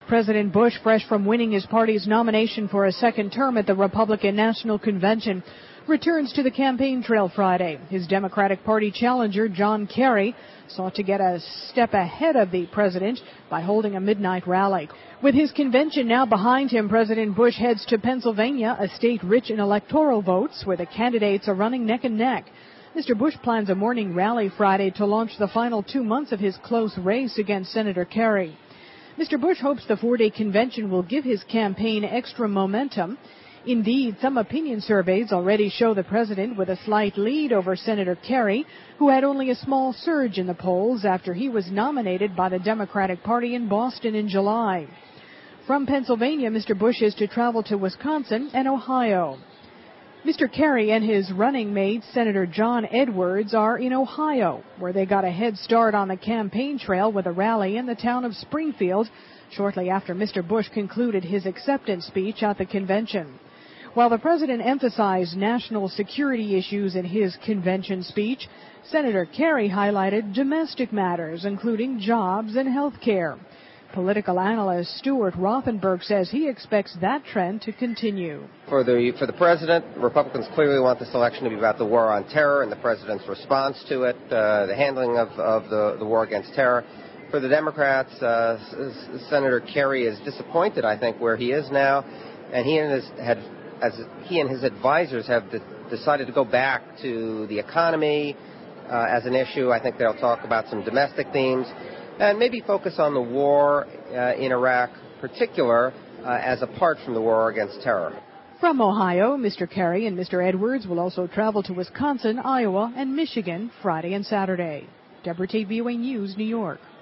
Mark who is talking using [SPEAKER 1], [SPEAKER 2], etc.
[SPEAKER 1] President Bush, fresh from winning his party's nomination for a second term at the Republican National Convention, returns to the campaign trail Friday. His Democratic Party challenger, John Kerry, sought to get a step ahead of the president by holding a midnight rally. With his convention now behind him, President Bush heads to Pennsylvania, a state rich in electoral votes where the candidates are running neck and neck. Mr. Bush plans a morning rally Friday to launch the final 2 months of his close race against Senator Kerry. Mr. Bush hopes the 4-day convention will give his campaign extra momentum. Indeed, some opinion surveys already show the president with a slight lead over Senator Kerry, who had only a small surge in the polls after he was nominated by the Democratic Party in Boston in July. From Pennsylvania, Mr. Bush is to travel to Wisconsin and Ohio. Mr. Kerry and his running mate, Senator John Edwards, are in Ohio, where they got a head start on the campaign trail with a rally in the town of Springfield shortly after Mr. Bush concluded his acceptance speech at the convention. While the president emphasized national security issues in his convention speech, Senator Kerry highlighted domestic matters, including jobs and health care. Political analyst Stuart Rothenberg says he expects that trend to continue.
[SPEAKER 2] For the president, Republicans clearly want this election to be about the war on terror and the president's response to it, the handling of the war against terror. For the Democrats, Senator Kerry is disappointed, I think, where he is now, and he and his advisors have decided to go back to the economy as an issue. I think they'll talk about some domestic themes and maybe focus on the war in Iraq particular as apart from the war against terror.
[SPEAKER 1] From Ohio, Mr. Kerry and Mr. Edwards will also travel to Wisconsin, Iowa, and Michigan Friday and Saturday. Deborah Tate, VOA News, New York.